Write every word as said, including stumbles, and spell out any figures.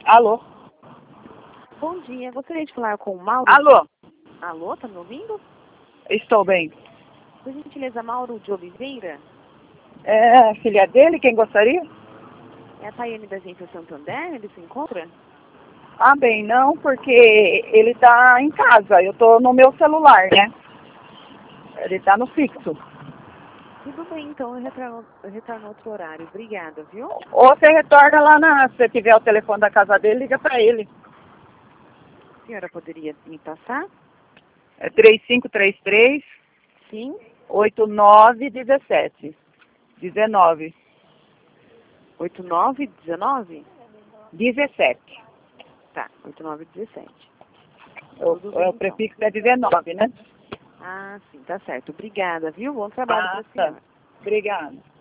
Alô? Bom dia, gostaria de falar com o Mauro. Alô? Alô, tá me ouvindo? Estou bem. Por gentileza, Mauro de Oliveira? É a filha dele, quem gostaria? É a Tayane da agência Santander, ele se encontra? Ah, bem, não, porque ele está em casa, eu estou no meu celular, né? Ele está no fixo. Tudo bem, então eu retorno, eu retorno outro horário. Obrigada, viu? Ou você retorna lá na... Se você tiver o telefone da casa dele, liga para ele. A senhora poderia me passar? É três cinco três três, Sim. oito nove um sete. dezenove. oito nove um nove? dezessete. Tá, oito nove um sete. O, Tudo é, bem, o então. prefixo é dezenove, né? Ah, sim, tá certo. Obrigada, viu? Bom trabalho Ah, para a tá. senhora. Obrigada.